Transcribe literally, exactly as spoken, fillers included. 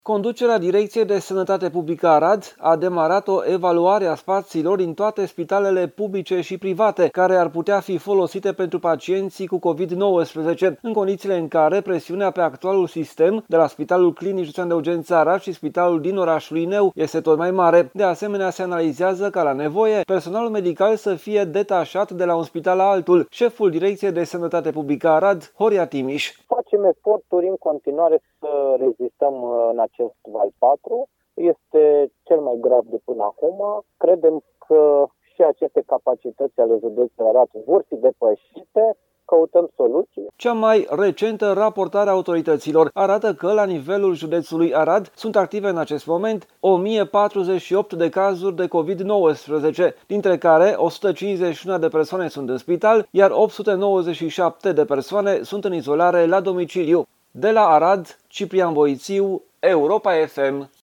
Conducerea Direcției de Sănătate Publică Arad a demarat o evaluare a spațiilor în toate spitalele publice și private, care ar putea fi folosite pentru pacienții cu covid nouăsprezece, în condițiile în care presiunea pe actualul sistem de la Spitalul Clinic Județean de Urgență Arad și Spitalul din orașul Ilmeu este tot mai mare. De asemenea, se analizează ca la nevoie personalul medical să fie detașat de la un spital la altul. Șeful Direcției de Sănătate Publică Arad, Horia Timiș. Facem eforturi în continuare să rezistăm în acest val patru. Este cel mai grav de până acum. Credem că și aceste capacități ale județului Arad vor fi depășite. Căutăm soluții. Cea mai recentă raportare a autorităților arată că la nivelul județului Arad sunt active în acest moment o mie patruzeci și opt de cazuri de covid nouăsprezece, dintre care o sută cincizeci și unu de persoane sunt în spital, iar opt sute nouăzeci și șapte de persoane sunt în izolare la domiciliu. De la Arad, Ciprian Voițiu, Europa F M.